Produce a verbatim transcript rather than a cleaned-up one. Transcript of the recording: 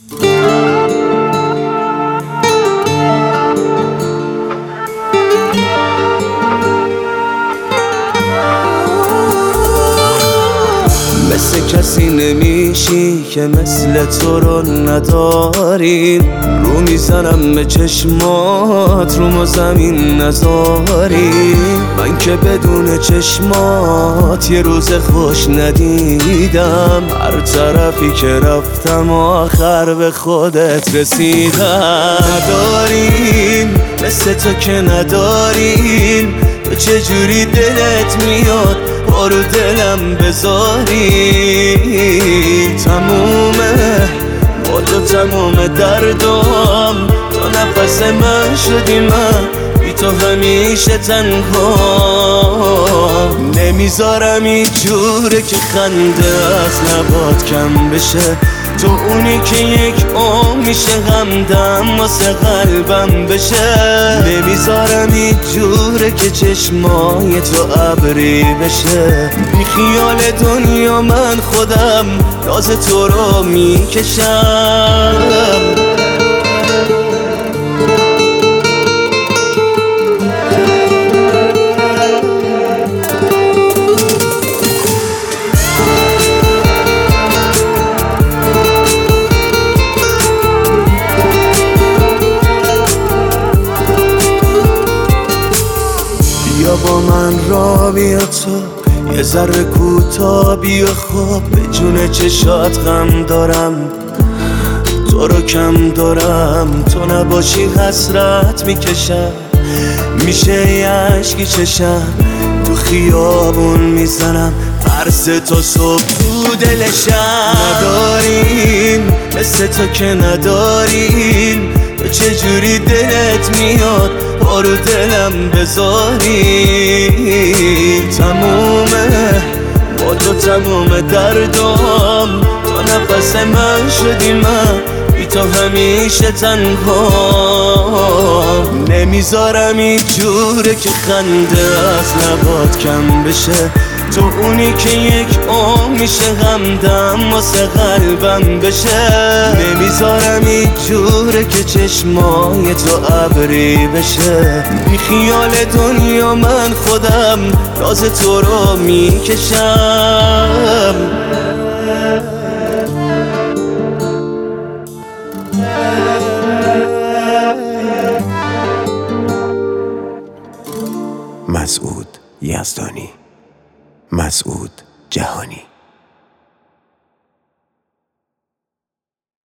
مثل کسی نمیشی که مثل تو رو نداریم. رو میزنم به چشمات، رو ما زمین نذاری. من که بدون چشمات یه روز خوش ندیدم. هر طرفی که رفتم آخر به خودت رسیدم. نداریم مثل تو که نداریم. تو چجوری دلت میاد بارو دلم بذاری. تمومه با تو تموم دردم. تو نفس من شدی، من بی تو همیشه تنها. نمیذارم این جوره که خنده از لبات کم بشه. تو اونی که یک عمر میشه غمدم واسه قلبم بشه. نمیذارم این جوره که چشمای تو ابری بشه. بی خیال دنیا من خودم راز تو رو میکشم. بیا با من را بیا تو یه ذره کوتاه بیا. خواب به جون چشات غم دارم، تو رو کم دارم. تو نباشی حسرت میکشم، میشه یه عشقی چشم. تو خیابون میزنم عرض تو صبح تو دلشم. نداریم مثل تو که نداریم. تو چجوری دلت میاد بارو دلم بذاری. تمومه با تو تموم دردم. تو نفس من شدی، من بی تو همیشه تنها. نمیذارم این جوره که خنده از لبات کم بشه. تو اونی که یک عمر میشه غمدم واسه قلبم بشه. نمیذارم این جوره که چشمای تو ابری بشه. بی خیال دنیا من خودم راز تو رو میکشم. مسعود یزدانی، مسعود جهانی.